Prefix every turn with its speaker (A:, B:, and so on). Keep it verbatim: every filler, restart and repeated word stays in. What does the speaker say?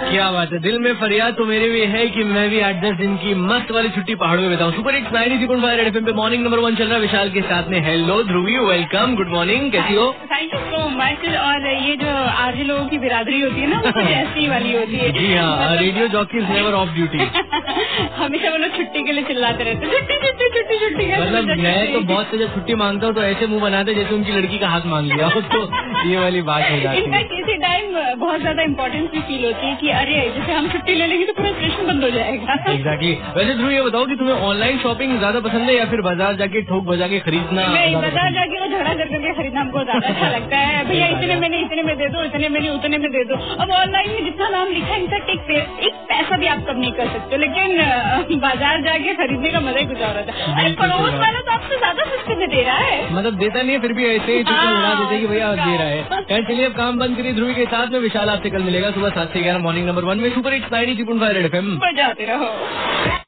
A: क्या बात है, दिल में फरियाद तो मेरे भी है कि मैं भी आठ दस दिन की मस्त वाली छुट्टी पहाड़ों में बिताऊं। Super hits ninety three point five red FM पे मॉर्निंग नंबर वन चल रहा है विशाल के साथ में। Hello Dhruvi, welcome, good morning, कैसी हो?
B: Thank you so much. और ये जो आरजे लोगों की बिरादरी होती है ना, वो कुछ ऐसी वाली होती है।
A: जी हाँ, radio jockeys never off duty.
B: हमेशा वो लोग छुट्टी के लिए चिल्लाते रहते, छुट्टी छुट्टी छुट्टी छुट्टी।
A: मतलब मैं तो बहुत से जब छुट्टी मांगता हूँ तो ऐसे मुंह बनाते जैसे उनकी लड़की का हाथ मांग लिया हो, तो ये वाली बात हो जाती है।
B: किसी टाइम बहुत ज्यादा इम्पोर्टेंस भी फील होती है कि अरे जैसे हम छुट्टी ले लेंगे तो पूरा स्टेशन बंद हो जाएगा।
A: एग्जैक्टली। वैसे ध्रुव ये बताओ कि तुम्हें ऑनलाइन शॉपिंग ज्यादा पसंद है या फिर बाजार जाके ठोक बजा के खरीदना?
B: नहीं, बाजार जाके वो झगड़ा कर करके खरीदना हमको ज्यादा अच्छा लगता है। भैया इतने में नहीं, इतने में दे दो, इतने में नहीं, उतने में दे दो। अब ऑनलाइन में जितना नाम लिखा है इनफैक्ट एक, एक पैसा भी आप कम नहीं कर सकते, लेकिन बाजार जाके खरीदने का मजा ही कुछ और होता है। अरे पड़ोस वाला तो आपसे ज्यादा सस्ते में दे रहा है।
A: मतलब देता नहीं है फिर भी ऐसे ही उड़ा देते कि भैया दे रहा है। खैर चलिए अब काम बंद करिए ध्रुवी के साथ में। विशाल आपसे कल मिलेगा सुबह सात से ग्यारह मॉर्निंग नंबर वन में super hits ninety three point five red FM.
B: बजाते रहो।